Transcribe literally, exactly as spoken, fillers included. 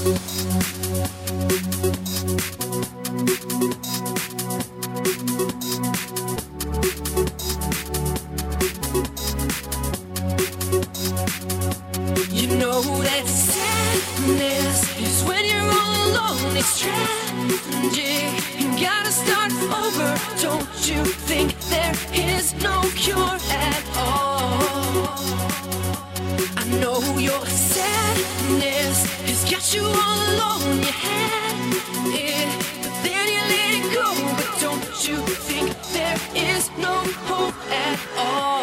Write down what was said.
You know that sadness is when you're all alone. It's tragic. You gotta start over. Don't you think there is no cure at all? I know your sadness has got you all alone. You had it, but then you let it go. But don't you think there is no hope at all?